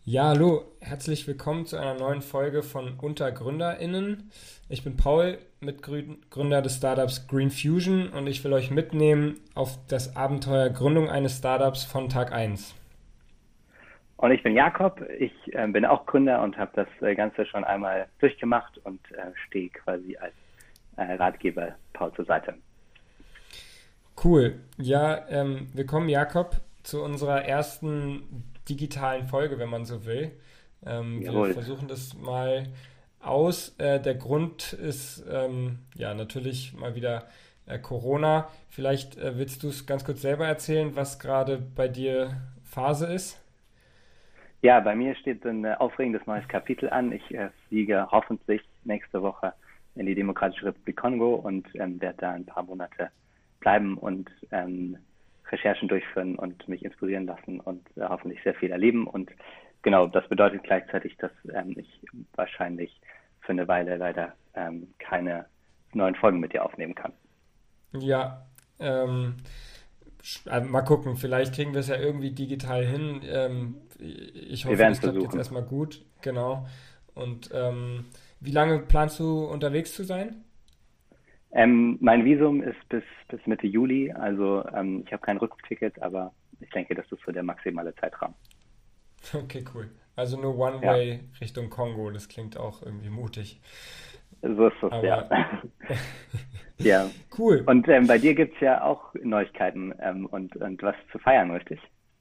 Ja, hallo, herzlich willkommen zu einer neuen Folge von Unter GründerInnen. Ich bin Paul, Mitgründer des Startups Green Fusion und ich will euch mitnehmen auf das Abenteuer Gründung eines Startups von Tag eins. Und ich bin Jakob, ich bin auch Gründer und habe das Ganze schon einmal durchgemacht und stehe quasi als Ratgeber Paul zur Seite. Cool. Ja, willkommen Jakob zu unserer ersten digitalen Folge, wenn man so will. Wir Jawohl. versuchen das mal aus. Der Grund ist ja natürlich mal wieder Corona. Vielleicht willst du es ganz kurz selber erzählen, was gerade bei dir Phase ist? Ja, bei mir steht ein aufregendes neues Kapitel an. Ich fliege hoffentlich nächste Woche in die Demokratische Republik Kongo und werde da ein paar Monate bleiben und Recherchen durchführen und mich inspirieren lassen und hoffentlich sehr viel erleben. Und genau, das bedeutet gleichzeitig, dass ich wahrscheinlich für eine Weile leider keine neuen Folgen mit dir aufnehmen kann. Ja, mal gucken, vielleicht kriegen wir es ja irgendwie digital hin. Ich Wir hoffe, werden es das klappt jetzt versuchen. erstmal gut. Genau. Und wie lange planst du unterwegs zu sein? Mein Visum ist bis Mitte Juli, also ich habe kein Rückflugticket, aber ich denke, das ist so der maximale Zeitraum. Okay, cool. Also nur Ja, One-Way Richtung Kongo, das klingt auch irgendwie mutig. so ist es, ja. Aber Ja. cool. Und bei dir gibt's ja auch Neuigkeiten und was zu feiern, richtig?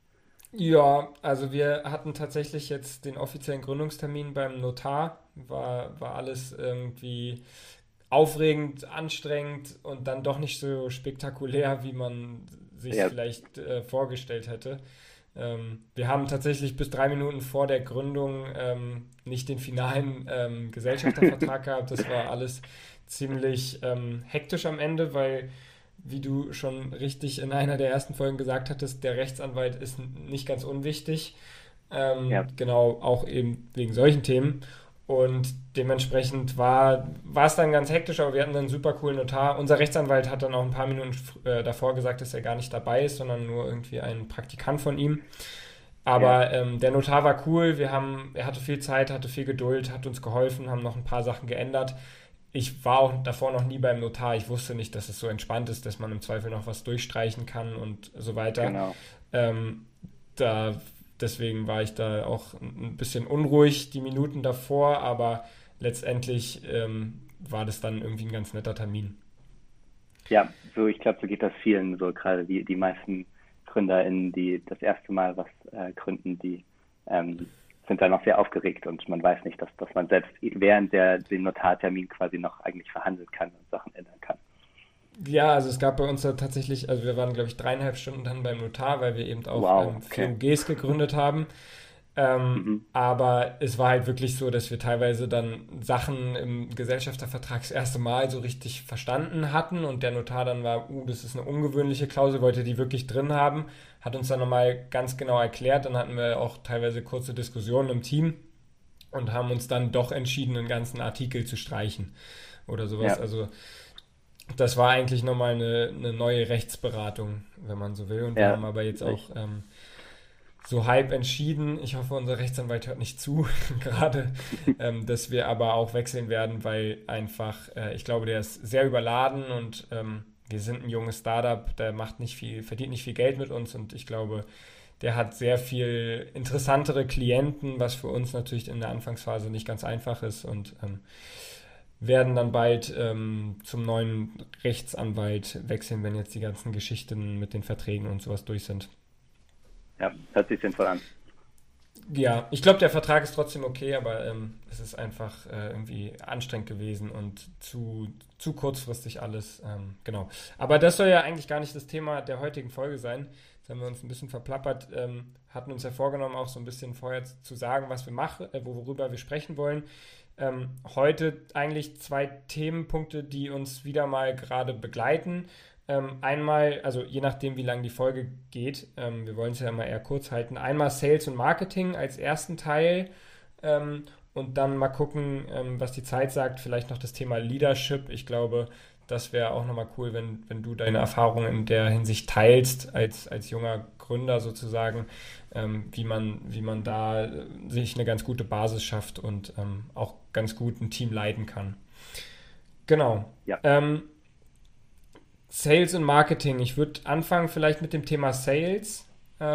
Ja, also wir hatten tatsächlich jetzt den offiziellen Gründungstermin beim Notar. War alles irgendwie aufregend, anstrengend und dann doch nicht so spektakulär, wie man sich Ja, vielleicht vorgestellt hätte. Wir haben tatsächlich bis 3 Minuten vor der Gründung nicht den finalen Gesellschaftervertrag gehabt. Das war alles ziemlich hektisch am Ende, weil, wie du schon richtig in einer der ersten Folgen gesagt hattest, der Rechtsanwalt ist nicht ganz unwichtig. ja, Genau, auch eben wegen solchen Themen. Und dementsprechend war es dann ganz hektisch, aber wir hatten dann einen super coolen Notar. Unser Rechtsanwalt hat dann auch ein paar Minuten davor gesagt, dass er gar nicht dabei ist, sondern nur irgendwie ein Praktikant von ihm. ja, Aber der Notar war cool, er hatte viel Zeit, hatte viel Geduld, hat uns geholfen, haben noch ein paar Sachen geändert. Ich war auch davor noch nie beim Notar. Ich wusste nicht, dass es so entspannt ist, dass man im Zweifel noch was durchstreichen kann und so weiter. genau. Ähm, da, deswegen war ich da auch ein bisschen unruhig die Minuten davor, aber letztendlich war das dann irgendwie ein ganz netter Termin. Ja, so ich glaube, so geht das vielen, so gerade die meisten GründerInnen, die das erste Mal was gründen, die ähm, sind dann noch sehr aufgeregt und man weiß nicht, dass man selbst während dem Notartermin quasi noch eigentlich verhandeln kann und Sachen ändern kann. Ja, also es gab bei uns da tatsächlich, also wir waren, glaube ich, 3,5 Stunden dann beim Notar, weil wir eben auch Wow, 4 okay. UGs gegründet haben. Mhm. Aber es war halt wirklich so, dass wir teilweise dann Sachen im Gesellschaftervertrag das erste Mal so richtig verstanden hatten und der Notar dann war, das ist eine ungewöhnliche Klausel, wollte die wirklich drin haben, hat uns dann nochmal ganz genau erklärt. Dann hatten wir auch teilweise kurze Diskussionen im Team und haben uns dann doch entschieden, einen ganzen Artikel zu streichen oder sowas. Ja, Also das war eigentlich nochmal eine neue Rechtsberatung, wenn man so will. Und wir ja, haben aber jetzt auch ich, so halb entschieden. Ich hoffe, unser Rechtsanwalt hört nicht zu, gerade, dass wir aber auch wechseln werden, weil einfach, ich glaube, der ist sehr überladen und wir sind ein junges Startup, der macht nicht viel, verdient nicht viel Geld mit uns und ich glaube, der hat sehr viel interessantere Klienten, was für uns natürlich in der Anfangsphase nicht ganz einfach ist und werden dann bald zum neuen Rechtsanwalt wechseln, wenn jetzt die ganzen Geschichten mit den Verträgen und sowas durch sind. ja, hört sich sinnvoll an. Ja, ich glaube, der Vertrag ist trotzdem okay, aber es ist einfach irgendwie anstrengend gewesen und zu kurzfristig alles. Genau. Aber das soll ja eigentlich gar nicht das Thema der heutigen Folge sein. Jetzt haben wir uns ein bisschen verplappert, hatten uns ja vorgenommen, auch so ein bisschen vorher zu sagen, was wir machen, worüber wir sprechen wollen. Heute eigentlich zwei Themenpunkte, die uns wieder mal gerade begleiten. Einmal, also je nachdem, wie lang die Folge geht, wir wollen es ja immer eher kurz halten, einmal Sales und Marketing als ersten Teil und dann mal gucken, was die Zeit sagt, vielleicht noch das Thema Leadership. Ich glaube, das wäre auch nochmal cool, wenn du deine Erfahrungen in der Hinsicht teilst, als junger Gründer sozusagen, wie man da sich eine ganz gute Basis schafft und auch ganz gut ein Team leiten kann. Genau. Ja. Sales und Marketing. Ich würde anfangen vielleicht mit dem Thema Sales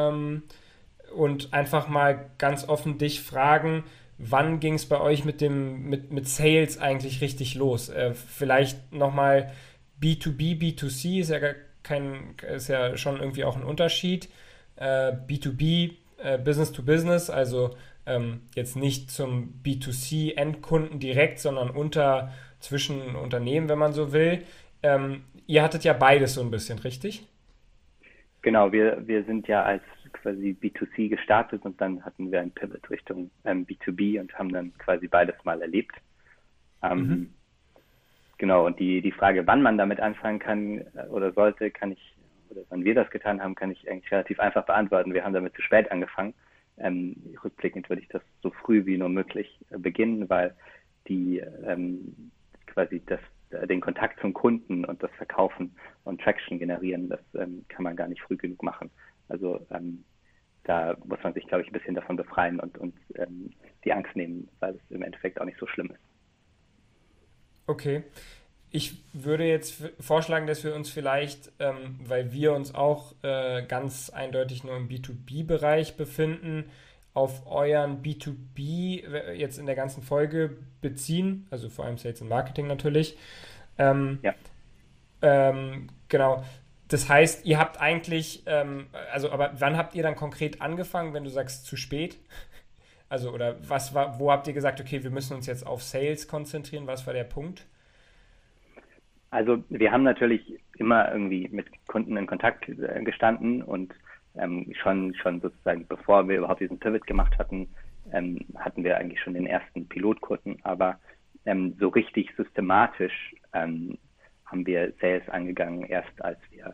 und einfach mal ganz offen dich fragen, wann ging es bei euch mit Sales eigentlich richtig los? Vielleicht nochmal B2B, B2C ist ja schon irgendwie auch ein Unterschied. B2B, Business to Business, also jetzt nicht zum B2C-Endkunden direkt, sondern zwischen Unternehmen, wenn man so will. Ihr hattet ja beides so ein bisschen, richtig? Genau, wir sind ja als quasi B2C gestartet und dann hatten wir einen Pivot Richtung B2B und haben dann quasi beides mal erlebt. Mhm. Genau, und die Frage, wann man damit anfangen kann oder sollte, oder wann wir das getan haben, kann ich eigentlich relativ einfach beantworten. Wir haben damit zu spät angefangen. Rückblickend würde ich das so früh wie nur möglich beginnen, weil die quasi den Kontakt zum Kunden und das Verkaufen und Traction generieren, das kann man gar nicht früh genug machen. Also da muss man sich, glaube ich, ein bisschen davon befreien und die Angst nehmen, weil es im Endeffekt auch nicht so schlimm ist. Okay. Ich würde jetzt vorschlagen, dass wir uns vielleicht, weil wir uns auch ganz eindeutig nur im B2B-Bereich befinden, auf euren B2B jetzt in der ganzen Folge beziehen, also vor allem Sales und Marketing natürlich. Ja. Genau. Das heißt, ihr habt eigentlich, aber wann habt ihr dann konkret angefangen, wenn du sagst zu spät? Also, oder wo habt ihr gesagt, okay, wir müssen uns jetzt auf Sales konzentrieren? Was war der Punkt? Also wir haben natürlich immer irgendwie mit Kunden in Kontakt gestanden und schon sozusagen, bevor wir überhaupt diesen Pivot gemacht hatten, hatten wir eigentlich schon den ersten Pilotkunden, aber so richtig systematisch haben wir Sales angegangen, erst als wir,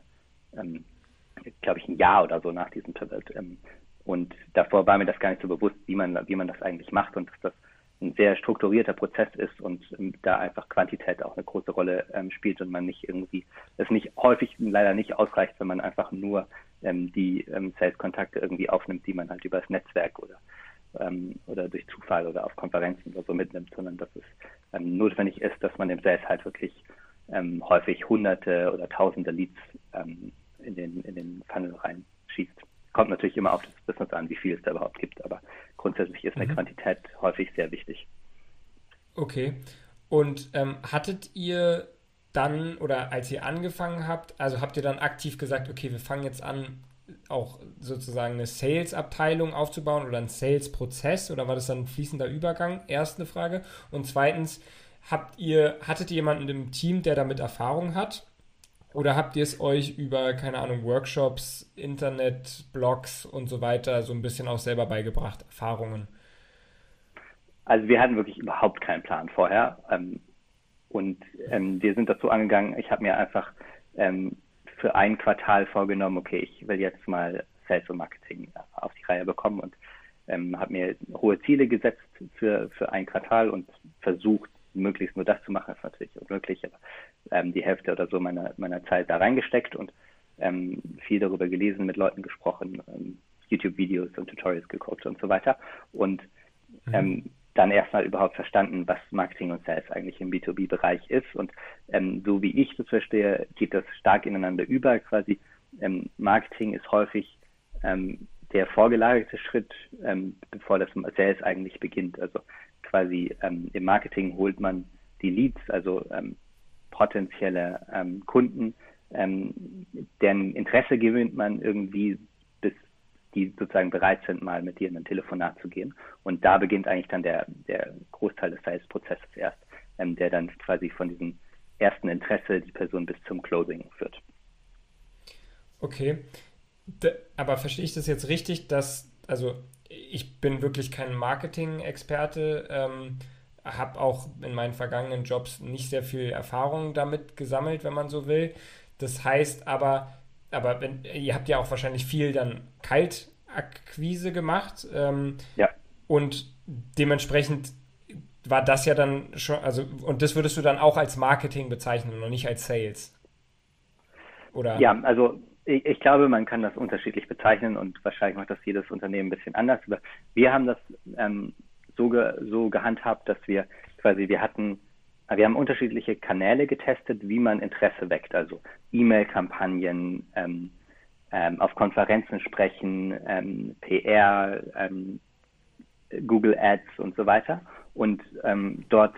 glaube ich, ein Jahr oder so nach diesem Pivot. Und davor war mir das gar nicht so bewusst, wie man das eigentlich macht und dass das ein sehr strukturierter Prozess ist und da einfach Quantität auch eine große Rolle spielt und man nicht irgendwie, es nicht häufig leider nicht ausreicht, wenn man einfach nur die Sales-Kontakte irgendwie aufnimmt, die man halt über das Netzwerk oder durch Zufall oder auf Konferenzen oder so mitnimmt, sondern dass es notwendig ist, dass man dem Sales halt wirklich häufig Hunderte oder Tausende Leads in den Funnel reinschießt. Kommt natürlich immer auf das Business an, wie viel es da überhaupt gibt, aber grundsätzlich ist eine Quantität häufig sehr wichtig. Okay. Und hattet ihr dann, oder als ihr angefangen habt, also habt ihr dann aktiv gesagt, okay, wir fangen jetzt an, auch sozusagen eine Sales-Abteilung aufzubauen oder einen Sales-Prozess, oder war das dann ein fließender Übergang? Erste Frage. Und zweitens, hattet ihr jemanden im Team, der damit Erfahrung hat? Oder habt ihr es euch über, keine Ahnung, Workshops, Internet, Blogs und so weiter so ein bisschen auch selber beigebracht, Erfahrungen? Also wir hatten wirklich überhaupt keinen Plan vorher und wir sind dazu angegangen, ich habe mir einfach für ein Quartal vorgenommen, okay, ich will jetzt mal Sales und Marketing auf die Reihe bekommen und habe mir hohe Ziele gesetzt für ein Quartal und versucht, möglichst nur das zu machen, ist natürlich unmöglich, aber die Hälfte oder so meiner Zeit da reingesteckt und viel darüber gelesen, mit Leuten gesprochen, YouTube-Videos und Tutorials geguckt und so weiter und dann erstmal überhaupt verstanden, was Marketing und Sales eigentlich im B2B-Bereich ist und so wie ich das verstehe, geht das stark ineinander über, quasi Marketing ist häufig der vorgelagerte Schritt, bevor das Sales eigentlich beginnt, also quasi im Marketing holt man die Leads, also potenzielle Kunden, deren Interesse gewinnt man irgendwie, bis die sozusagen bereit sind, mal mit dir in ein Telefonat zu gehen. Und da beginnt eigentlich dann der Großteil des Sales-Prozesses erst, der dann quasi von diesem ersten Interesse die Person bis zum Closing führt. Okay. Aber verstehe ich das jetzt richtig, also ich bin wirklich kein Marketing-Experte, habe auch in meinen vergangenen Jobs nicht sehr viel Erfahrung damit gesammelt, wenn man so will. Das heißt aber ihr habt ja auch wahrscheinlich viel dann Kaltakquise gemacht Ja. und dementsprechend war das ja dann schon, also, und das würdest du dann auch als Marketing bezeichnen und nicht als Sales, oder? Ja, also ich glaube, man kann das unterschiedlich bezeichnen und wahrscheinlich macht das jedes Unternehmen ein bisschen anders. Aber wir haben das so gehandhabt, dass wir haben unterschiedliche Kanäle getestet, wie man Interesse weckt. Also E-Mail-Kampagnen, auf Konferenzen sprechen, PR, Google Ads und so weiter. Und dort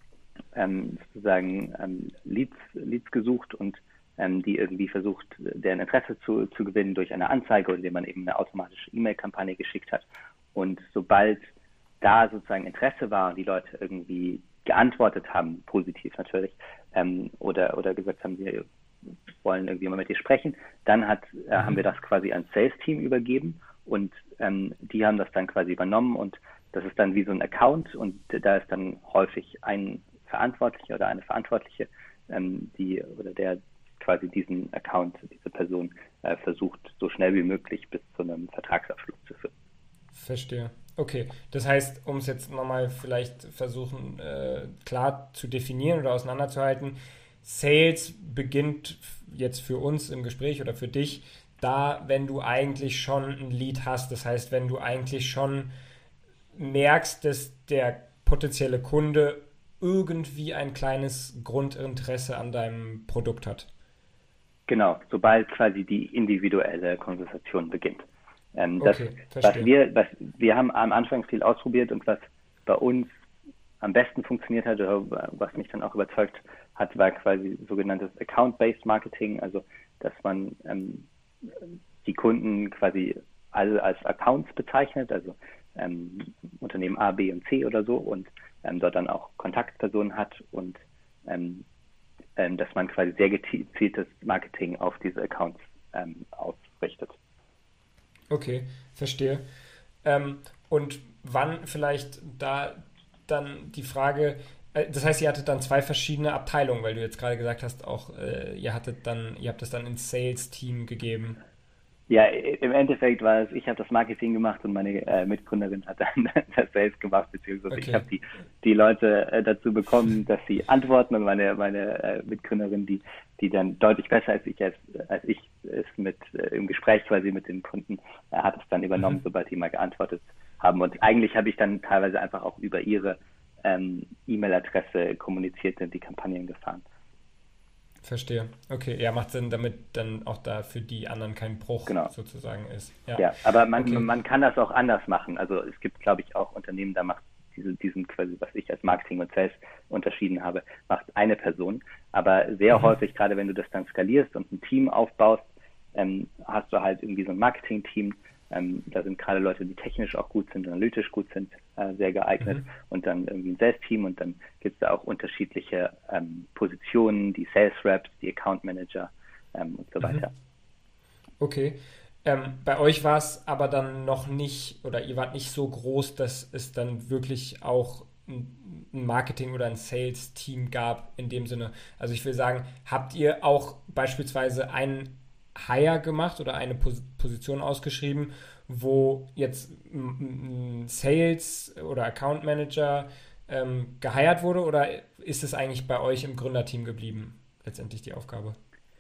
sozusagen Leads gesucht und die irgendwie versucht, deren Interesse zu gewinnen durch eine Anzeige oder indem man eben eine automatische E-Mail-Kampagne geschickt hat. Und sobald da sozusagen Interesse war und die Leute irgendwie geantwortet haben, positiv natürlich, oder gesagt haben, wir wollen irgendwie mal mit dir sprechen, dann haben wir das quasi ans Sales-Team übergeben und die haben das dann quasi übernommen und das ist dann wie so ein Account und da ist dann häufig ein Verantwortlicher oder eine Verantwortliche, der quasi diesen Account, diese Person versucht, so schnell wie möglich bis zu einem Vertragsabschluss zu führen. Verstehe. Okay, das heißt, um es jetzt nochmal vielleicht versuchen klar zu definieren oder auseinanderzuhalten, Sales beginnt jetzt für uns im Gespräch oder für dich da, wenn du eigentlich schon ein Lead hast. Das heißt, wenn du eigentlich schon merkst, dass der potenzielle Kunde irgendwie ein kleines Grundinteresse an deinem Produkt hat. Genau, sobald quasi die individuelle Konversation beginnt. Okay, verstehe. Wir haben am Anfang viel ausprobiert und was bei uns am besten funktioniert hat oder was mich dann auch überzeugt hat, war quasi sogenanntes Account-Based Marketing, also dass man die Kunden quasi alle als Accounts bezeichnet, also Unternehmen A, B und C oder so und dort dann auch Kontaktpersonen hat und dass man quasi sehr gezieltes Marketing auf diese Accounts ausrichtet. Okay, verstehe. Und wann vielleicht da dann die Frage, das heißt, ihr hattet dann zwei verschiedene Abteilungen, weil du jetzt gerade gesagt hast, auch ihr habt das dann ins Sales-Team gegeben. Ja, im Endeffekt war es, ich habe das Marketing gemacht und meine Mitgründerin hat dann das Sales gemacht, beziehungsweise ich Okay. habe die Leute dazu bekommen, dass sie antworten und meine Mitgründerin, die dann deutlich besser als ich es im Gespräch quasi mit den Kunden, hat es dann übernommen, sobald die mal geantwortet haben. Und eigentlich habe ich dann teilweise einfach auch über ihre E-Mail-Adresse kommuniziert und die Kampagnen gefahren. Verstehe. Okay, ja, macht Sinn, damit dann auch da für die anderen kein Bruch Genau. sozusagen ist. Ja, Ja, aber okay. man kann das auch anders machen. Also es gibt, glaube ich, auch Unternehmen, da macht diesen quasi, was ich als Marketing und Sales unterschieden habe, macht eine Person. Aber sehr häufig, gerade wenn du das dann skalierst und ein Team aufbaust, hast du halt irgendwie so ein Marketing-Team. Da sind gerade Leute, die technisch auch gut sind, analytisch gut sind, sehr geeignet. Und dann irgendwie ein Sales-Team und dann gibt es da auch unterschiedliche Positionen, die Sales-Reps, die Account-Manager und so weiter. Okay. Bei euch war es aber dann noch nicht, oder ihr wart nicht so groß, dass es dann wirklich auch ein Marketing- oder ein Sales-Team gab in dem Sinne. Also ich will sagen, habt ihr auch beispielsweise einen Hire gemacht oder eine Position ausgeschrieben, wo jetzt ein Sales- oder Account Manager geheiert wurde, oder ist es eigentlich bei euch im Gründerteam geblieben, letztendlich die Aufgabe?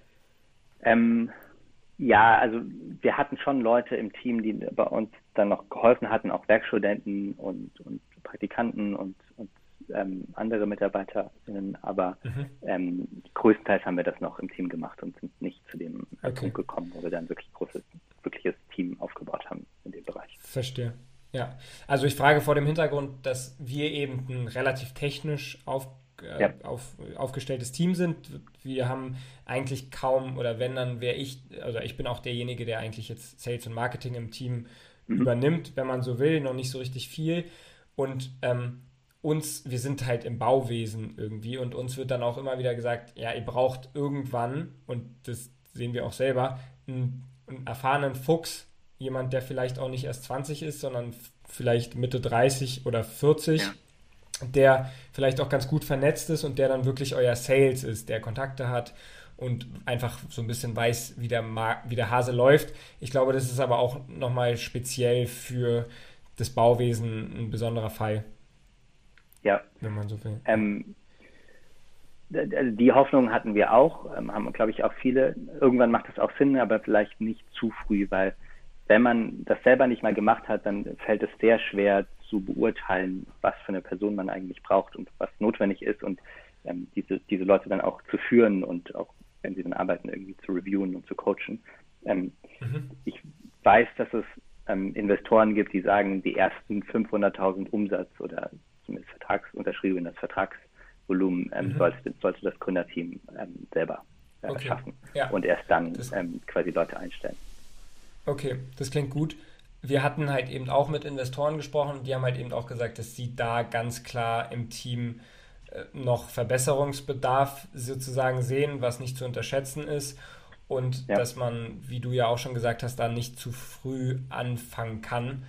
Ja, also wir hatten schon Leute im Team, die bei uns dann noch geholfen hatten, auch Werkstudenten und Praktikanten und andere Mitarbeiterinnen, aber größtenteils haben wir das noch im Team gemacht und sind nicht zu dem Okay, Punkt gekommen, wo wir dann wirkliches Team aufgebaut haben in dem Bereich. verstehe. Ja, also ich frage vor dem Hintergrund, dass wir eben ein relativ technisch Ja, aufgestelltes Team sind. Wir haben eigentlich kaum, oder wenn, dann wäre ich, also ich bin auch derjenige, der eigentlich jetzt Sales und Marketing im Team übernimmt, wenn man so will, noch nicht so richtig viel. Und wir sind halt im Bauwesen irgendwie und uns wird dann auch immer wieder gesagt, ja, ihr braucht irgendwann, und das sehen wir auch selber, einen erfahrenen Fuchs, jemand, der vielleicht auch nicht erst 20 ist, sondern vielleicht Mitte 30 oder 40, ja. der vielleicht auch ganz gut vernetzt ist und der dann wirklich euer Sales ist, der Kontakte hat und einfach so ein bisschen weiß, wie der Hase läuft. Ich glaube, das ist aber auch nochmal speziell für das Bauwesen ein besonderer Fall. Ja, wenn man so will. die Hoffnung hatten wir auch, haben, glaube ich, auch viele. Irgendwann macht es auch Sinn, aber vielleicht nicht zu früh, weil wenn man das selber nicht mal gemacht hat, dann fällt es sehr schwer zu beurteilen, was für eine Person man eigentlich braucht und was notwendig ist und diese Leute dann auch zu führen und auch, wenn sie dann arbeiten, irgendwie zu reviewen und zu coachen. Ähm, Mhm. Ich weiß, dass es Investoren gibt, die sagen, die ersten 500.000 Umsatz oder zumindest vertragsunterschriebenes Vertragsvolumen Mhm. sollte das Gründerteam selber Okay, schaffen ja, und erst dann das, quasi Leute einstellen. okay, das klingt gut. Wir hatten halt eben auch mit Investoren gesprochen, die haben halt eben auch gesagt, dass sie da ganz klar im Team noch Verbesserungsbedarf sozusagen sehen, was nicht zu unterschätzen ist und Ja, dass man, wie du ja auch schon gesagt hast, da nicht zu früh anfangen kann.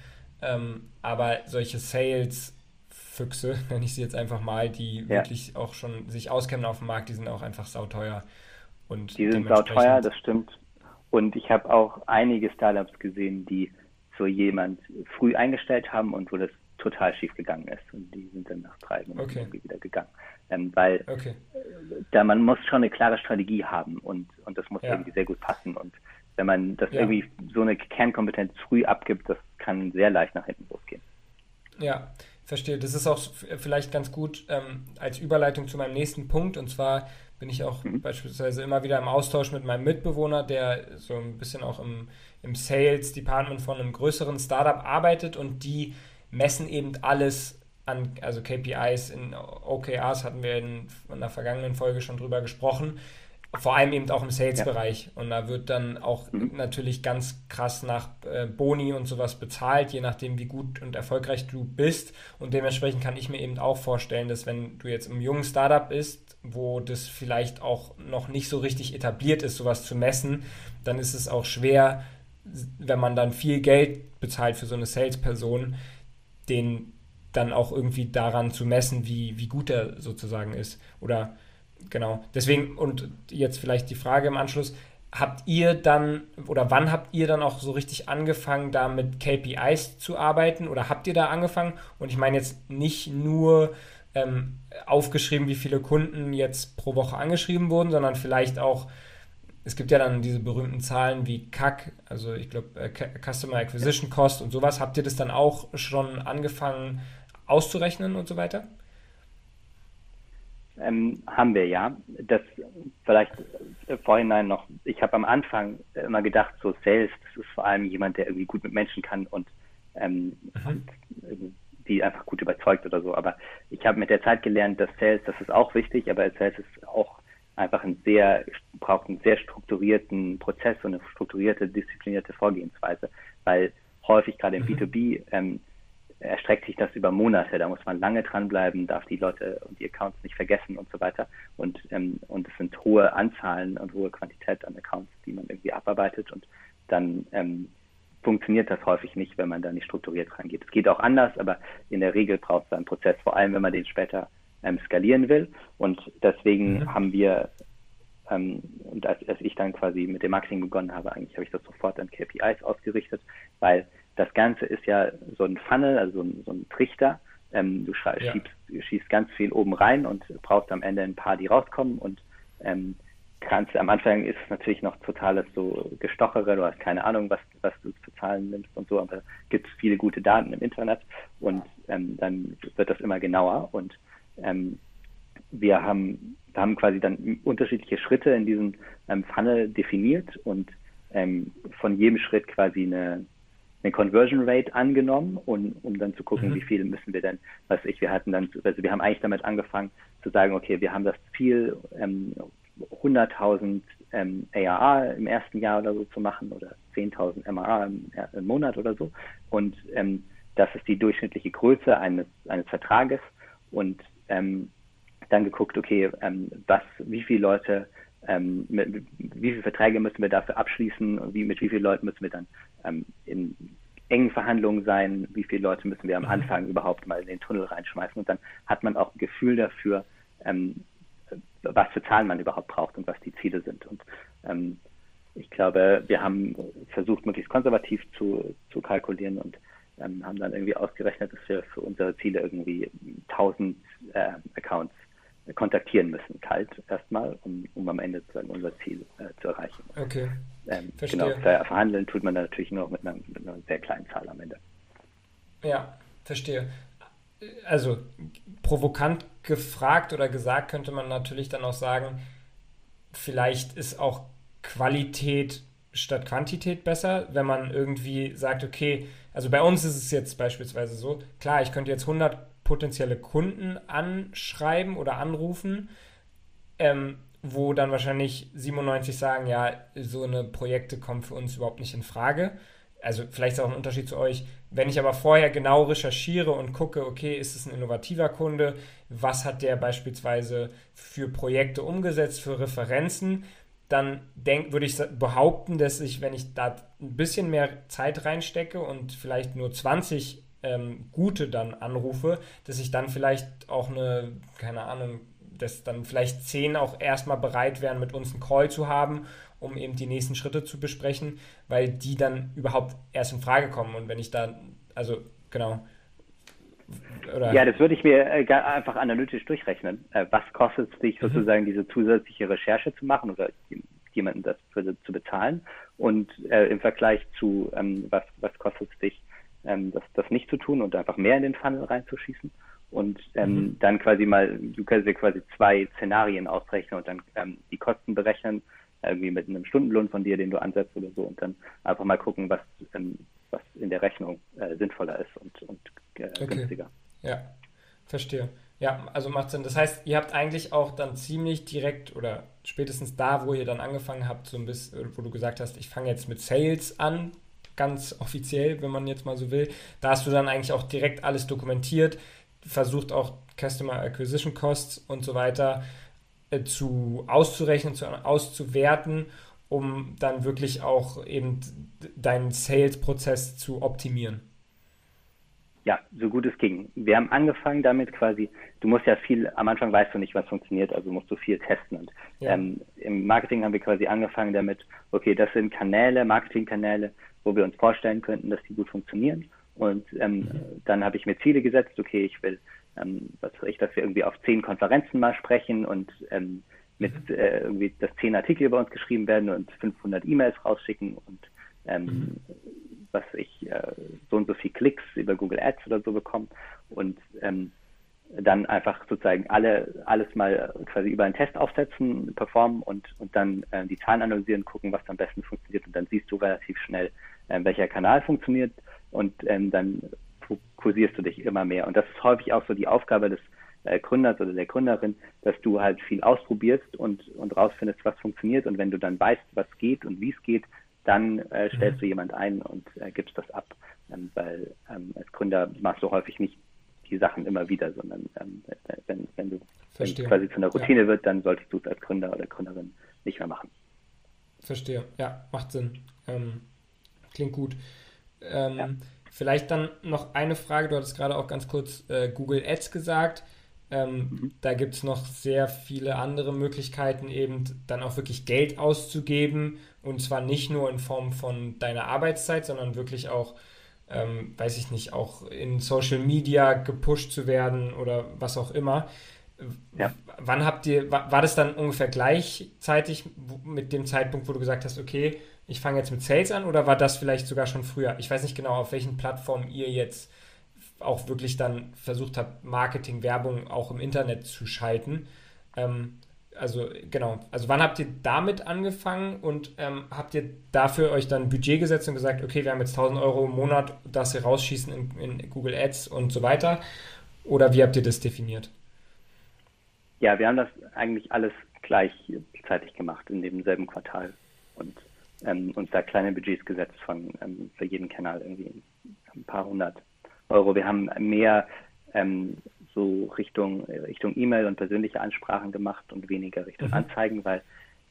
Aber solche Sales-Füchse, nenne ich sie jetzt einfach mal, die ja. wirklich auch schon sich auskennen auf dem Markt, die sind auch einfach sauteuer und Die sind sauteuer, dementsprechend, das stimmt. Und ich habe auch einige Startups gesehen, die so jemand früh eingestellt haben und wo das total schief gegangen ist. Und die sind dann nach 3 Monaten okay, irgendwie wieder gegangen. Weil okay, man muss schon eine klare Strategie haben und das muss ja. irgendwie sehr gut passen. Und wenn man das Ja, irgendwie so eine Kernkompetenz früh abgibt, das kann sehr leicht nach hinten losgehen. ja, verstehe. Das ist auch vielleicht ganz gut als Überleitung zu meinem nächsten Punkt. Und zwar bin ich auch Mhm. beispielsweise immer wieder im Austausch mit meinem Mitbewohner, der so ein bisschen auch im Sales Department von einem größeren Startup arbeitet und die messen eben alles an, also KPIs in OKRs hatten wir in der vergangenen Folge schon drüber gesprochen, vor allem eben auch im Ja. Sales-Bereich. Und da wird dann auch Mhm. natürlich ganz krass nach Boni und sowas bezahlt, je nachdem, wie gut und erfolgreich du bist. Und dementsprechend kann ich mir eben auch vorstellen, dass wenn du jetzt im jungen Startup bist, wo das vielleicht auch noch nicht so richtig etabliert ist, sowas zu messen, dann ist es auch schwer, wenn man dann viel Geld bezahlt für so eine Salesperson, den dann auch irgendwie daran zu messen, wie gut er sozusagen ist. Oder genau. Deswegen, und jetzt vielleicht die Frage im Anschluss, habt ihr dann oder wann habt ihr dann auch so richtig angefangen, da mit KPIs zu arbeiten oder habt ihr da angefangen? Und ich meine jetzt nicht nur aufgeschrieben, wie viele Kunden jetzt pro Woche angeschrieben wurden, sondern vielleicht auch, es gibt ja dann diese berühmten Zahlen wie CAC, also ich glaube Customer Ja. Acquisition Cost und sowas. Habt ihr das dann auch schon angefangen auszurechnen und so weiter? Haben wir ja. Das vielleicht vorhinein noch. Ich habe am Anfang immer gedacht, so Sales, das ist vor allem jemand, der irgendwie gut mit Menschen kann und Mhm. die einfach gut überzeugt oder so. Aber ich habe mit der Zeit gelernt, dass Sales, das ist auch wichtig, aber Sales ist auch einfach braucht einen sehr strukturierten Prozess und eine strukturierte, disziplinierte Vorgehensweise, weil häufig gerade im Mhm. B2B erstreckt sich das über Monate. Da muss man lange dranbleiben, darf die Leute und die Accounts nicht vergessen und so weiter. Und es sind hohe Anzahlen und hohe Quantität an Accounts, die man irgendwie abarbeitet. Und dann funktioniert das häufig nicht, wenn man da nicht strukturiert rangeht. Es geht auch anders, aber in der Regel braucht es einen Prozess, vor allem wenn man den später skalieren will. Und deswegen Mhm. haben wir und als ich dann quasi mit dem Marketing begonnen habe, eigentlich habe ich das sofort an KPIs ausgerichtet, weil das Ganze ist ja so ein Funnel, also so ein Trichter. Ja. Schießt ganz viel oben rein und brauchst am Ende ein paar, die rauskommen und ähm, am Anfang ist es natürlich noch totales so Gestochere, du hast keine Ahnung, was du zu Zahlen nimmst und so, aber gibt es viele gute Daten im Internet und dann wird das immer genauer und ähm, wir haben quasi dann unterschiedliche Schritte in diesem Funnel definiert und von jedem Schritt quasi eine Conversion Rate angenommen, um dann zu gucken, wie Mhm. viel müssen wir denn, also wir haben eigentlich damit angefangen zu sagen, okay, wir haben das Ziel, 100.000 ARR im ersten Jahr oder so zu machen oder 10.000 MRR im Monat oder so und das ist die durchschnittliche Größe eines Vertrages und dann geguckt, okay, wie viele Leute, wie viele Verträge müssen wir dafür abschließen und mit wie vielen Leuten müssen wir dann in engen Verhandlungen sein, wie viele Leute müssen wir am Mhm. Anfang überhaupt mal in den Tunnel reinschmeißen und dann hat man auch ein Gefühl dafür, ähm, was für Zahlen man überhaupt braucht und was die Ziele sind. Und ich glaube, wir haben versucht, möglichst konservativ zu kalkulieren und haben dann irgendwie ausgerechnet, dass wir für unsere Ziele irgendwie 1000 Accounts kontaktieren müssen, kalt erstmal, um am Ende sozusagen unser Ziel zu erreichen. Okay, Genau, verstehe. verhandeln tut man dann natürlich nur mit einer sehr kleinen Zahl am Ende. Ja, verstehe. Also provokant gefragt oder gesagt könnte man natürlich dann auch sagen, vielleicht ist auch Qualität statt Quantität besser, wenn man irgendwie sagt, okay, also bei uns ist es jetzt beispielsweise so, klar, ich könnte jetzt 100 potenzielle Kunden anschreiben oder anrufen, wo dann wahrscheinlich 97 sagen, ja, so eine Projekte kommen für uns überhaupt nicht in Frage. Also vielleicht ist auch ein Unterschied zu euch. Wenn ich aber vorher genau recherchiere und gucke, okay, ist es ein innovativer Kunde, was hat der beispielsweise für Projekte umgesetzt, für Referenzen, dann würde ich behaupten, dass ich, wenn ich da ein bisschen mehr Zeit reinstecke und vielleicht nur 20 gute dann anrufe, dass ich dann vielleicht auch eine, keine Ahnung, dass dann vielleicht 10 auch erstmal bereit wären, mit uns einen Call zu haben, um eben die nächsten Schritte zu besprechen, weil die dann überhaupt erst in Frage kommen. Und wenn ich da, also genau, Ja, oder. das würde ich mir einfach analytisch durchrechnen. Was kostet es dich Mhm. sozusagen, diese zusätzliche Recherche zu machen oder jemanden das zu bezahlen? Und im Vergleich zu, was kostet es dich, das nicht zu tun und einfach mehr in den Funnel reinzuschießen? Und Mhm. dann quasi mal, du kannst dir quasi 2 Szenarien ausrechnen und dann die Kosten berechnen, irgendwie mit einem Stundenlohn von dir, den du ansetzt oder so, und dann einfach mal gucken, was in der Rechnung sinnvoller ist und Okay, günstiger. ja, verstehe. Ja, also macht Sinn. Das heißt, ihr habt eigentlich auch dann ziemlich direkt oder spätestens da, wo ihr dann angefangen habt, so ein bisschen, wo du gesagt hast, ich fange jetzt mit Sales an, ganz offiziell, wenn man jetzt mal so will, da hast du dann eigentlich auch direkt alles dokumentiert, versucht auch Customer Acquisition Costs und so weiter auszurechnen, auszuwerten, um dann wirklich auch eben deinen Sales-Prozess zu optimieren. Ja, so gut es ging. Wir haben angefangen damit quasi, du musst ja viel, am Anfang weißt du nicht, was funktioniert, also musst du viel testen. Und Ja. im Marketing haben wir quasi angefangen damit, okay, das sind Kanäle, Marketingkanäle, wo wir uns vorstellen könnten, dass die gut funktionieren. Und Mhm. dann habe ich mir Ziele gesetzt, okay, ich will, was weiß ich, dass wir irgendwie auf 10 Konferenzen mal sprechen und mit Mhm. irgendwie, dass 10 Artikel über uns geschrieben werden und 500 E-Mails rausschicken und Mhm. ähm, was ich so und so viel Klicks über Google Ads oder so bekomme und dann einfach sozusagen alles mal quasi über einen Test aufsetzen, performen und dann die Zahlen analysieren, gucken, was am besten funktioniert und dann siehst du relativ schnell, welcher Kanal funktioniert und dann fokussierst du dich immer mehr. Und das ist häufig auch so die Aufgabe des Gründers oder der Gründerin, dass du halt viel ausprobierst und rausfindest, was funktioniert und wenn du dann weißt, was geht und wie es geht, dann stellst Mhm. du jemand ein und gibst das ab, weil als Gründer machst du häufig nicht die Sachen immer wieder, sondern wenn es Verstehe. quasi zu einer Ja, Routine wird, dann solltest du es als Gründer oder Gründerin nicht mehr machen. verstehe. Ja, macht Sinn. Klingt gut. Ja, Vielleicht dann noch eine Frage. Du hattest gerade auch ganz kurz Google Ads gesagt. mhm. Da gibt es noch sehr viele andere Möglichkeiten, eben dann auch wirklich Geld auszugeben. Und zwar nicht nur in Form von deiner Arbeitszeit, sondern wirklich auch, weiß ich nicht, auch in Social Media gepusht zu werden oder was auch immer. Ja. Wann habt ihr, war das dann ungefähr gleichzeitig mit dem Zeitpunkt, wo du gesagt hast, okay, ich fange jetzt mit Sales an oder war das vielleicht sogar schon früher? Ich weiß nicht genau, auf welchen Plattformen ihr jetzt auch wirklich dann versucht habt, Marketing, Werbung auch im Internet zu schalten. Ähm, also genau, also wann habt ihr damit angefangen und habt ihr dafür euch dann ein Budget gesetzt und gesagt, okay, wir haben jetzt 1000 € im Monat, das wir rausschießen in Google Ads und so weiter? Oder wie habt ihr das definiert? Ja, wir haben das eigentlich alles gleichzeitig gemacht in demselben Quartal und uns da kleine Budgets gesetzt von für jeden Kanal irgendwie ein paar hundert Euro. Wir haben mehr ähm, so Richtung E-Mail und persönliche Ansprachen gemacht und weniger Richtung Mhm. Anzeigen, weil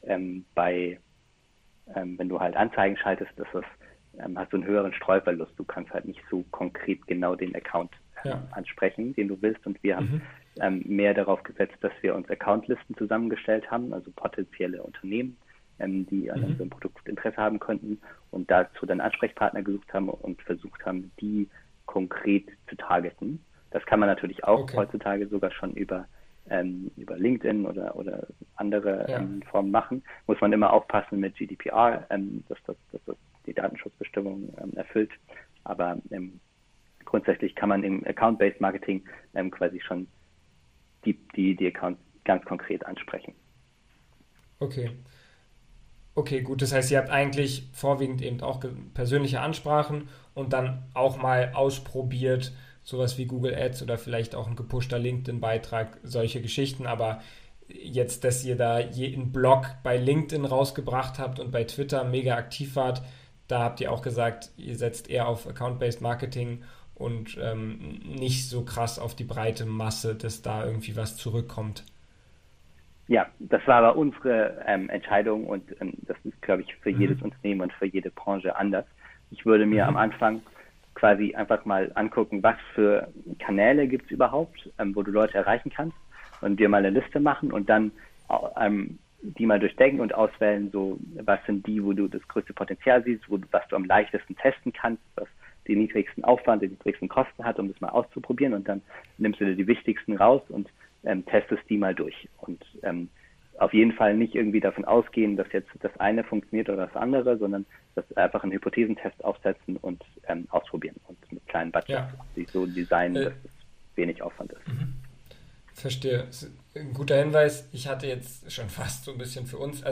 wenn du halt Anzeigen schaltest, hast du einen höheren Streuverlust. Du kannst halt nicht so konkret genau den Account Ja. ansprechen, den du willst. Und wir haben Mhm. mehr darauf gesetzt, dass wir uns Accountlisten zusammengestellt haben, also potenzielle Unternehmen, die an Mhm. unserem Produkt Interesse haben könnten und dazu dann Ansprechpartner gesucht haben und versucht haben, die konkret zu targeten. Das kann man natürlich auch Okay. heutzutage sogar schon über LinkedIn oder andere Formen machen. Muss man immer aufpassen mit GDPR, dass das die Datenschutzbestimmungen erfüllt. Aber grundsätzlich kann man im Account-Based Marketing quasi schon die Accounts ganz konkret ansprechen. Okay. Okay, gut. Das heißt, ihr habt eigentlich vorwiegend eben auch persönliche Ansprachen und dann auch mal ausprobiert, sowas wie Google Ads oder vielleicht auch ein gepushter LinkedIn-Beitrag, solche Geschichten. Aber jetzt, dass ihr da jeden Blog bei LinkedIn rausgebracht habt und bei Twitter mega aktiv wart, da habt ihr auch gesagt, ihr setzt eher auf Account-Based Marketing und nicht so krass auf die breite Masse, dass da irgendwie was zurückkommt. Ja, das war aber unsere Entscheidung und das ist, glaube ich, für jedes Mhm. Unternehmen und für jede Branche anders. Ich würde mir am Mhm. Anfang quasi einfach mal angucken, was für Kanäle gibt es überhaupt, wo du Leute erreichen kannst und dir mal eine Liste machen und dann die mal durchdenken und auswählen, so was sind die, wo du das größte Potenzial siehst, was du am leichtesten testen kannst, was den niedrigsten Aufwand, die niedrigsten Kosten hat, um das mal auszuprobieren und dann nimmst du dir die wichtigsten raus und testest die mal durch. Und auf jeden Fall nicht irgendwie davon ausgehen, dass jetzt das eine funktioniert oder das andere, sondern das einfach einen Hypothesentest aufsetzen und ausprobieren und mit kleinen Budgets Ja, sich so designen, äh, dass es wenig Aufwand ist. verstehe. Das ist ein guter Hinweis. Ich hatte jetzt schon fast so ein bisschen für uns,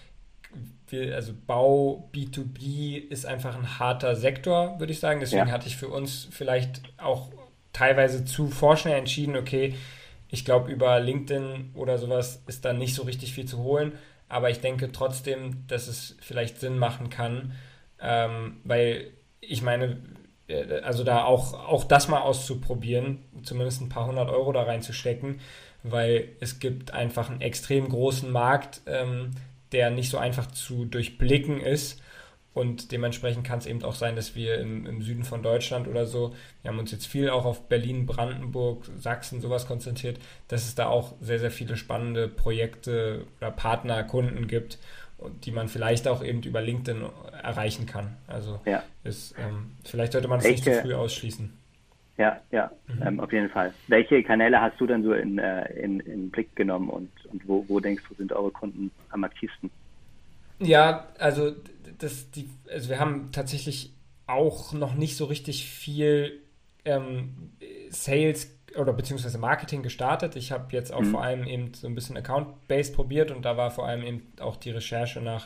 also Bau B2B ist einfach ein harter Sektor, würde ich sagen. Deswegen Ja, hatte ich für uns vielleicht auch teilweise zu vorschnell entschieden, okay, ich glaube, über LinkedIn oder sowas ist da nicht so richtig viel zu holen. Aber ich denke trotzdem, dass es vielleicht Sinn machen kann, weil ich meine, also da auch das mal auszuprobieren, zumindest ein paar 100 € da reinzustecken, weil es gibt einfach einen extrem großen Markt, der nicht so einfach zu durchblicken ist. Und dementsprechend kann es eben auch sein, dass wir im Süden von Deutschland oder so, wir haben uns jetzt viel auch auf Berlin, Brandenburg, Sachsen, sowas konzentriert, dass es da auch sehr, sehr viele spannende Projekte oder Partner, Kunden gibt, und die man vielleicht auch eben über LinkedIn erreichen kann. Also ja. vielleicht sollte man es nicht zu Welche, früh ausschließen. ja, Mhm. auf jeden Fall. Welche Kanäle hast du denn so in Blick genommen und wo denkst du, sind eure Kunden am aktivsten? Ja, also also wir haben tatsächlich auch noch nicht so richtig viel Sales oder beziehungsweise Marketing gestartet. Ich habe jetzt auch Hm? vor allem eben so ein bisschen Account-Based probiert und da war vor allem eben auch die Recherche nach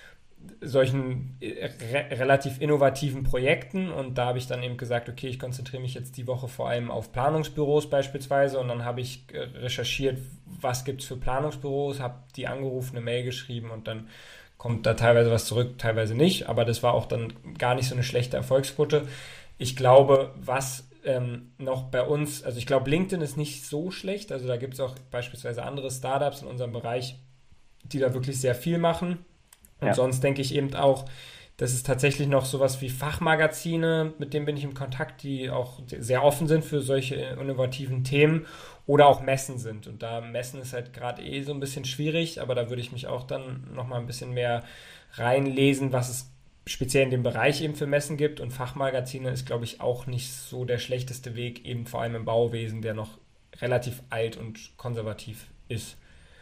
solchen relativ innovativen Projekten, und da habe ich dann eben gesagt, okay, ich konzentriere mich jetzt die Woche vor allem auf Planungsbüros beispielsweise, und dann habe ich recherchiert, was gibt es für Planungsbüros, habe die angerufen, eine Mail geschrieben, und dann kommt da teilweise was zurück, teilweise nicht, aber das war auch dann gar nicht so eine schlechte Erfolgsquote. Ich glaube, was noch bei uns, also ich glaube, LinkedIn ist nicht so schlecht, also da gibt es auch beispielsweise andere Startups in unserem Bereich, die da wirklich sehr viel machen. Und Ja, sonst denke ich eben auch, dass es tatsächlich noch sowas wie Fachmagazine, mit denen bin ich im Kontakt, die auch sehr offen sind für solche innovativen Themen, oder auch Messen sind. Und da Messen ist halt gerade so ein bisschen schwierig, aber da würde ich mich auch dann nochmal ein bisschen mehr reinlesen, was es speziell in dem Bereich eben für Messen gibt. Und Fachmagazine ist, glaube ich, auch nicht so der schlechteste Weg, eben vor allem im Bauwesen, der noch relativ alt und konservativ ist.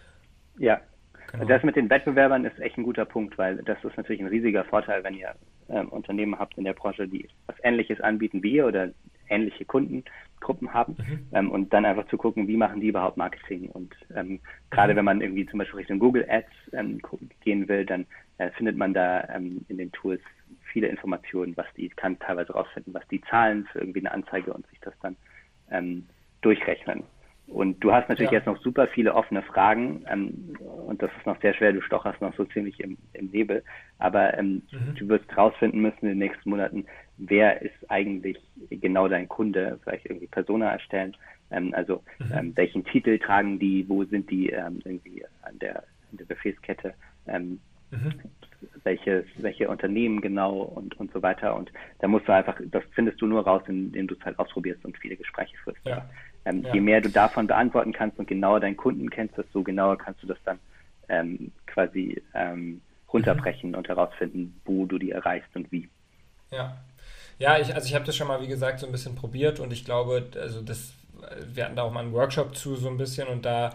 ja. Genau. Das mit den Wettbewerbern ist echt ein guter Punkt, weil das ist natürlich ein riesiger Vorteil, wenn ihr Unternehmen habt in der Branche, die was Ähnliches anbieten wie ihr oder ähnliche Kundengruppen haben Mhm. und dann einfach zu gucken, wie machen die überhaupt Marketing. Und gerade wenn man irgendwie zum Beispiel Richtung Google Ads gehen will, dann findet man da in den Tools viele Informationen, kann teilweise rausfinden, was die zahlen für irgendwie eine Anzeige und sich das dann durchrechnen. Und du hast natürlich Ja. jetzt noch super viele offene Fragen und das ist noch sehr schwer, du stocherst noch so ziemlich im Nebel, aber Mhm. du wirst rausfinden müssen in den nächsten Monaten, wer ist eigentlich genau dein Kunde, vielleicht irgendwie Persona erstellen, also Mhm. welchen Titel tragen die, wo sind die irgendwie an der Befehlskette, ähm, Mhm. welche Unternehmen genau und so weiter. Und da musst du einfach, das findest du nur raus, indem du es halt ausprobierst und viele Gespräche führst. Aber Ja. je Ja. mehr du davon beantworten kannst und genauer deinen Kunden kennst, desto genauer kannst du das dann quasi Mhm. runterbrechen und herausfinden, wo du die erreichst und wie. Ja. Ja, also ich habe das schon mal, wie gesagt, so ein bisschen probiert und ich glaube, also wir hatten da auch mal einen Workshop zu so ein bisschen und da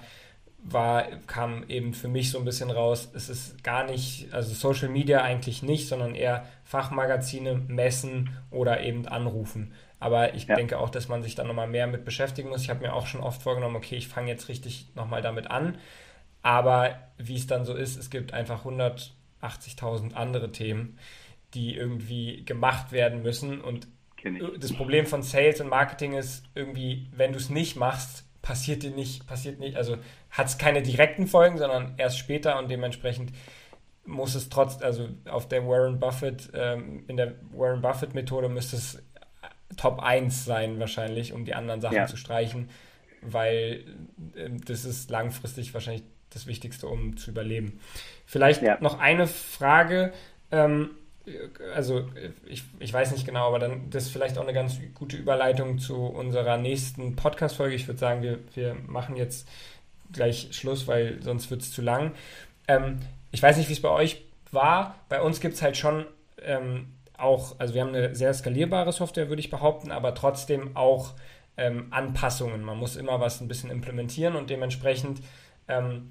kam eben für mich so ein bisschen raus, es ist gar nicht, also Social Media eigentlich nicht, sondern eher Fachmagazine, Messen oder eben Anrufen. Aber ich Ja, denke auch, dass man sich dann nochmal mehr mit beschäftigen muss. Ich habe mir auch schon oft vorgenommen, okay, ich fange jetzt richtig nochmal damit an. Aber wie es dann so ist, es gibt einfach 180.000 andere Themen, die irgendwie gemacht werden müssen. Und kenne ich. das Problem von Sales und Marketing ist irgendwie, wenn du es nicht machst, passiert nicht, also hat es keine direkten Folgen, sondern erst später und dementsprechend muss es also auf der in der Warren Buffett Methode müsste es Top 1 sein wahrscheinlich, um die anderen Sachen Ja, zu streichen, weil das ist langfristig wahrscheinlich das Wichtigste, um zu überleben. Vielleicht ja. noch eine Frage, ähm, also ich weiß nicht genau, aber dann das ist vielleicht auch eine ganz gute Überleitung zu unserer nächsten Podcast-Folge. Ich würde sagen, wir machen jetzt gleich Schluss, weil sonst wird es zu lang. Ich weiß nicht, wie es bei euch war. Bei uns gibt es halt schon auch, also wir haben eine sehr skalierbare Software, würde ich behaupten, aber trotzdem auch Anpassungen. Man muss immer was ein bisschen implementieren und dementsprechend ähm,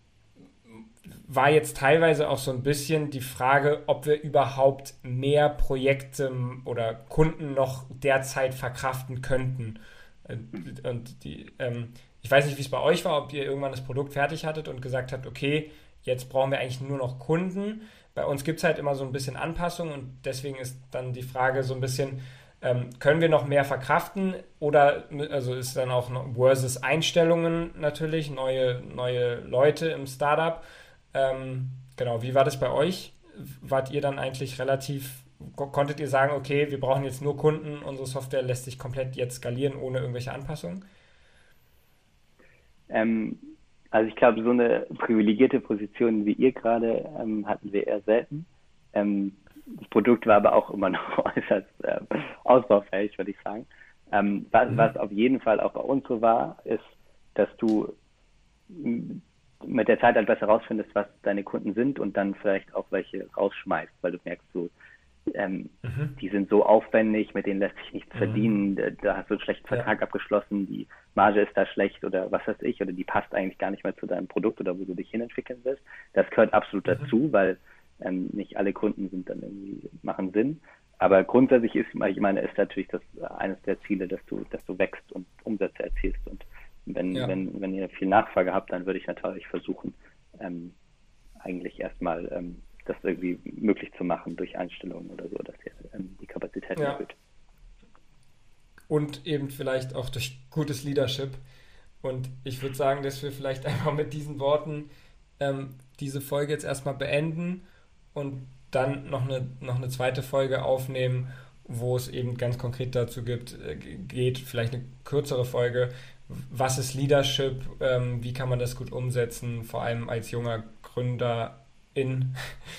war jetzt teilweise auch so ein bisschen die Frage, ob wir überhaupt mehr Projekte oder Kunden noch derzeit verkraften könnten. Und ich weiß nicht, wie es bei euch war, ob ihr irgendwann das Produkt fertig hattet und gesagt habt, okay, jetzt brauchen wir eigentlich nur noch Kunden. Bei uns gibt es halt immer so ein bisschen Anpassung und deswegen ist dann die Frage so ein bisschen, können wir noch mehr verkraften oder also ist dann auch noch versus Einstellungen natürlich, neue Leute im Startup. Genau, wie war das bei euch? Wart ihr dann eigentlich konntet ihr sagen, okay, wir brauchen jetzt nur Kunden, unsere Software lässt sich komplett jetzt skalieren ohne irgendwelche Anpassungen? Ähm, also ich glaube, so eine privilegierte Position wie ihr gerade hatten wir eher selten. Das Produkt war aber auch immer noch äußerst ausbaufähig, würde ich sagen. Was Mhm. auf jeden Fall auch bei uns so war, ist, dass du mit der Zeit halt besser rausfindest, was deine Kunden sind und dann vielleicht auch welche rausschmeißt, weil du merkst, so, ähm, Mhm. die sind so aufwendig, mit denen lässt sich nichts Mhm. verdienen, da hast du einen schlechten Ja. Vertrag abgeschlossen, die Marge ist da schlecht oder was weiß ich, oder die passt eigentlich gar nicht mehr zu deinem Produkt oder wo du dich hinentwickeln willst. Das gehört absolut Mhm. dazu, weil nicht alle Kunden sind dann irgendwie, machen Sinn. Aber grundsätzlich ist, ich meine, ist natürlich das eines der Ziele, dass du wächst und Umsätze erzielst. Und Ja. wenn ihr viel Nachfrage habt, dann würde ich natürlich versuchen, ähm, eigentlich erstmal das irgendwie möglich zu machen durch Einstellungen oder so, dass ihr die Kapazitäten Ja. erhöht. Und eben vielleicht auch durch gutes Leadership. Und ich würde sagen, dass wir vielleicht einfach mit diesen Worten diese Folge jetzt erstmal beenden und dann noch eine zweite Folge aufnehmen, wo es eben ganz konkret dazu geht, vielleicht eine kürzere Folge. Was ist Leadership? Wie kann man das gut umsetzen? Vor allem als junger Gründerin.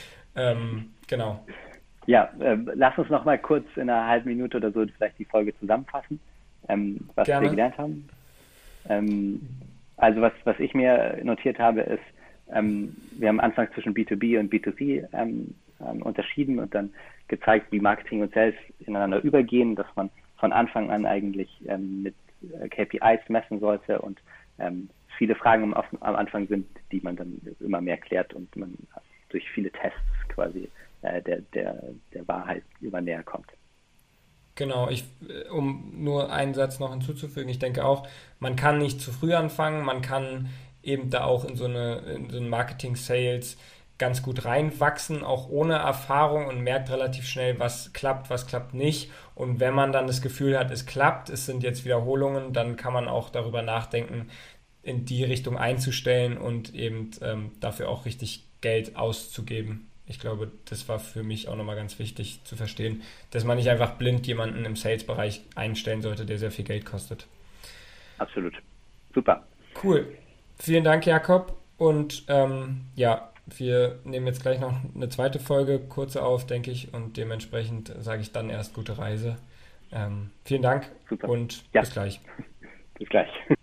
Genau. Ja, lass uns noch mal kurz in einer halben Minute oder so vielleicht die Folge zusammenfassen, was wir Gerne. gelernt haben. Ähm, also was ich mir notiert habe, ist, wir haben anfangs zwischen B2B und B2C unterschieden und dann gezeigt, wie Marketing und Sales ineinander übergehen, dass man von Anfang an eigentlich mit KPIs messen sollte und viele Fragen am Anfang sind, die man dann immer mehr klärt und man durch viele Tests quasi der Wahrheit immer näher kommt. Genau, um nur einen Satz noch hinzuzufügen, ich denke auch, man kann nicht zu früh anfangen, man kann eben da auch in so ein Marketing Sales ganz gut reinwachsen, auch ohne Erfahrung und merkt relativ schnell, was klappt nicht. Und wenn man dann das Gefühl hat, es klappt, es sind jetzt Wiederholungen, dann kann man auch darüber nachdenken, in die Richtung einzustellen und eben dafür auch richtig Geld auszugeben. Ich glaube, das war für mich auch nochmal ganz wichtig zu verstehen, dass man nicht einfach blind jemanden im Sales-Bereich einstellen sollte, der sehr viel Geld kostet. Absolut. Super. Cool. Vielen Dank, Jakob. Und ja, wir nehmen jetzt gleich noch eine zweite Folge, kurze auf, denke ich. Und dementsprechend sage ich dann erst gute Reise. Vielen Dank Super. und Ja, bis gleich. bis gleich.